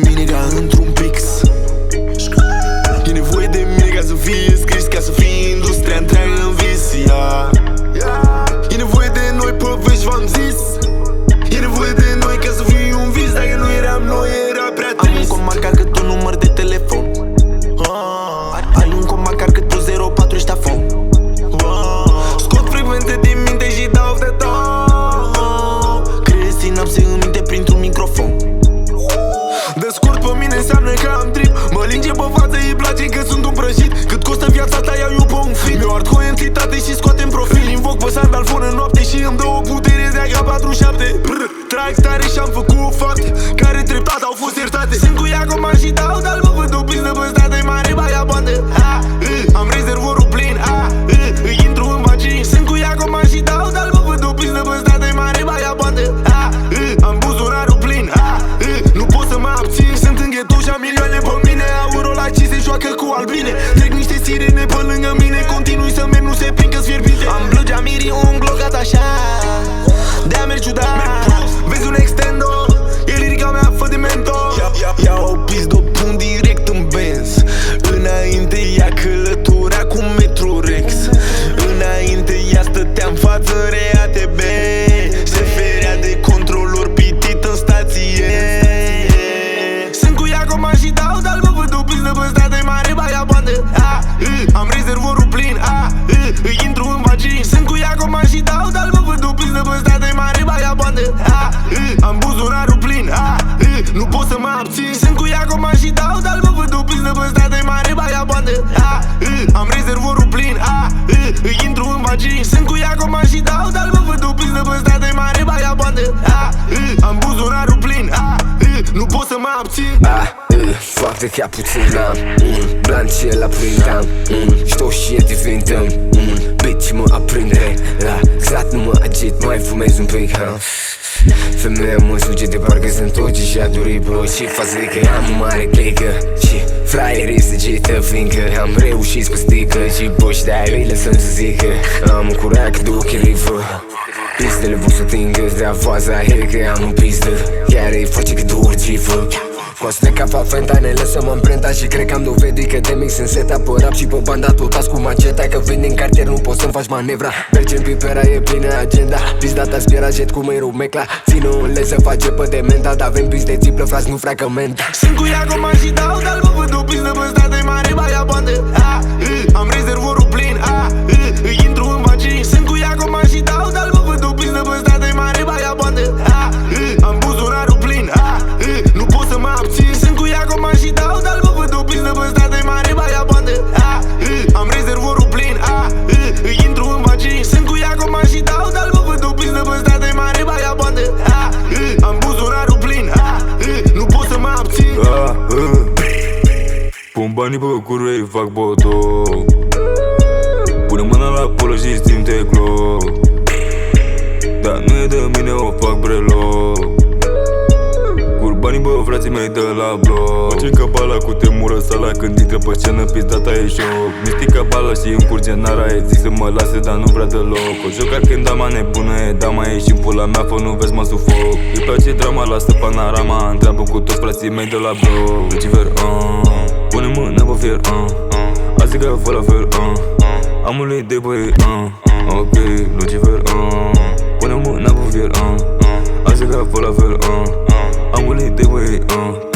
mine ca într-un pix. E nevoie de mine ca să fie scris, ca să fie industria întreagă în vis. E nevoie de noi povești, v-am zis. E nevoie de noi ca să fie un vis. Dacă nu eram noi, era prea trist. Am un cont bancar cât un număr de telefon. Ai un cont bancar cât un 04 ștafon. Scot frecvente din minte și dau de tot. Creez sinapse în minte printr-un microfon. De scurt pe mine înseamnă că am trip. Mă linge pe față, îi place că sunt un prăjit. Cât costă viața ta, iau eu pe un film. Mi-o ard cu entitate și scoatem profil. Invoc pe sandalfon în noapte și îmi dă o putere de AK-47. Trag tare și-am făcut fapte care treptat au fost iertate. Sunt cu Iacoma și dau de albă, văd o pizdă pe stradă-i mare, baia bandă. Am rezervorul plin, îi intru în vagin. Sunt cu Iacoma și dau de albă, văd o pizdă pe stradă-i mare, baia bandă. Am buzunarul plin, nu pot să mă abțin. Sunt în ghetto și am milioane pe mine. Aurolaci se joacă cu albine. Trec niște sirene pe lângă mine. Continui să merg, nu se prind că-s fierbinte. Am blăgea mirii, un glocat așa de-a merg ciudat. Vezi un extendo, e lirica mea, fă de mentor. Ia o pizdă, o pun direct în Benz. Înainte ea călătorea cu Metro Rex. Înainte ea stătea în față în RATB. Se ferea de controlor pitit în stație. Sunt cu Iacoma și dau de albă, văd o pizdă pe stradă-i mare, baia bandă. Am rezervorul plin, îi intru în vagin. Sunt cu Iacoma și dau de albă, văd o pizdă pe stradă-i mare, baia bandă. Am buzunarul plin, nu pot să mă abțin. Sunt cu Iacoma și dau de albă, văd o pizdă pe stradă-i mare, baia bandă. Am rezervorul plin, îi intru în vagin. Sunt cu Iacoma și dau de albă, văd o pizdă pe stradă-i mare, baia bandă. Am buzunarul plin, nu pot să mă abțin. Foarte ca puțin am blancie la prindam. Știu și e divintăm. Bitch mă aprinde. La exact nu mă agit, mai fumez un pic. Femeia mă suge de parcă sunt toci și aduri bro. Și față că am o mare clică și fraierii se gită, fiindcă am reușit pe stică. Și boși de-aia îi lăsăm să zică. Am un curat cât o chirifă. Pistele vor să tingă de-a faza e că am o pistă. Chiar îi face cât o orgifă. Coste ca fafenta, ne lăsăm amprenta. Și cred că am dovedit că de mic sunt seta pe rap și pe banda tot as cu maceta. Că vin din cartier, nu poți să-mi faci manevra. Mergem pipera, e plină agenda. Pizda ta spiera jet cu măi rumecla. Ține un lei să face pe de mental. Dar avem pis de țiplă, frați, nu freacă menta. Sunt cu Iacoma și dau de albă, văd o pizdă pe stradă-i mare, baia bandă. Am rezervorul plin, îi intru în vagin. Sunt cu Iacoma și dau de albă, văd o pizdă pe stradă-i mare, baia bandă. Am buzunarul plin, nu pot să mă abțin. Sunt cu Iacoma și dau de albă, văd o pizdă pe stradă-i mare, baia bandă. Am rezervorul plin, îi intru în vagin. Sunt cu Iacoma și dau de albă, văd o pizdă pe stradă-i mare, baia bandă. Am buzunarul plin, nu pot să mă abțin. Pun banii pe cură, îi fac boto. Pune mâna la pulă și simte glow. Dar nu e de mine, o fac brelo. Banii bă, frații mei de la bloc. Face ca bala cu temură sala. Când intră pe scenă, pizdata e șoc. Mistica bala și încurge nara. E zic să mă lase, dar nu vrea deloc. O joc când dama nebună e dama. E și pula mea, fă nu vezi mă sufoc. Îi place drama, lasă panorama. Întreabă cu toți frații mei de la bloc. Lucifer, pune mâna pe fier, azi că fă la fel, am un lei de băi, ok, Lucifer, pune mâna pe fier, azi că fă la fel, I'm willing to wait,